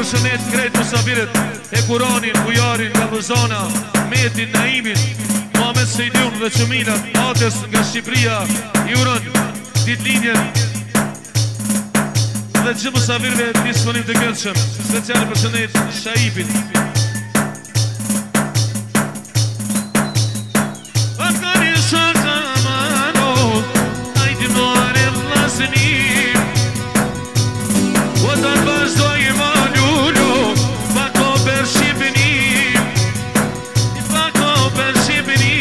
përshënet krejt musafiret e Kuranin, Bujarin, Galluzana, Metin, Naimin, Muhammed Sejdun dhe Qëmilat, Atës nga Shqipria, Jurën, Ditlinjen dhe që musafirve disponim të këndshëm. Speciale përshënet Shaipit. Afgani shaka mano, ajti mare vlasni, o të vazhdoj ma lullu, bako për Shqipëni, bako për Shqipëni.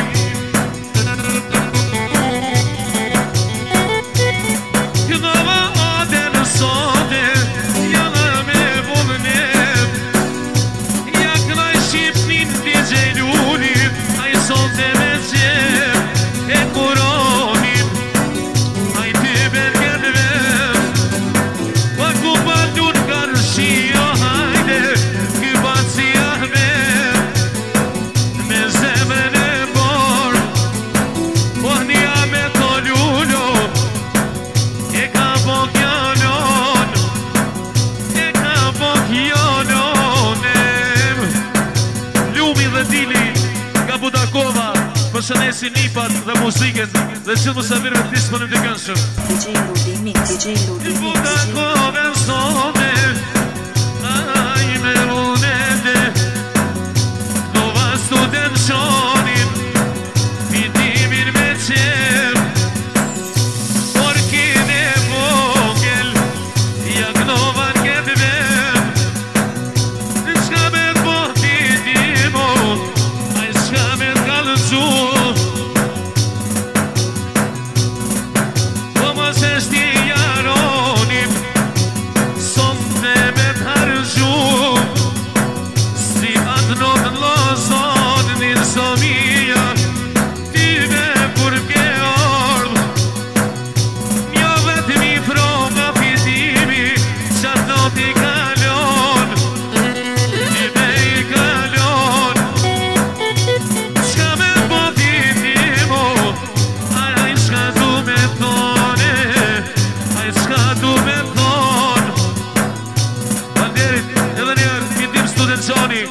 Kënova ode në sode, jana me vullnet, ja kënaj Shqipnin t'i gjellunin, a i sote me qep e Kuronin, a i t'i bergenve, wa ku bandun karshio hajde, ky baci Ahmet, me zemën e bor, po nja me to lullo, e ka bok janon, e ka bok janonem. Lumi dhe Dili nga Budakova përshëndesin Nipat dhe muzikën dhe që musafirve të disponim të këndshëm. DJ Ludi Mix, DJ Ludi Mix. Budakove sone, aj me runete, nova student shonin, fitimin me qep, porkin e vogel, jak novan këtë ven, në shka me të pohti timo, a i shka me të kalëcu, po mos e shti jaronim, sonde me të harëgju, si atë notë në lozon, një somia, ty me kur ke ardhë, njo vetëm i fro nga fitimi, qatë not i kalon, ty me i kalon, shka me po fitimo, a i shka du me thone, a i shka du me thon. Banderit edhe njerë, fitim student qoni.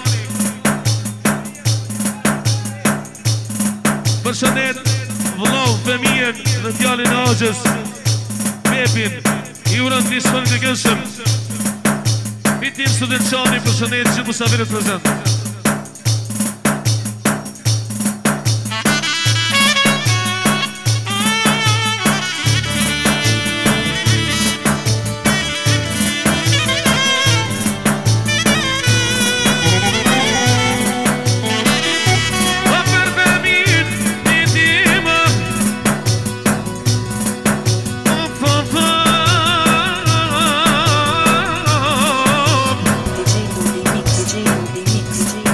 Përshëndet vëllau, fëmijen dhe tjallin Agjës, Pepin, i urën të disponim të këndshëm. Fitim student qoni, përshëndet që musafirët prezent. DJ Ludi Mix, DJ Ludi Mix, DJ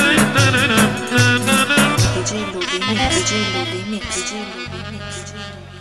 DJ Ludi Mix, DJ Ludi Mix, DJ Ludi Mix, DJ Ludi Mix.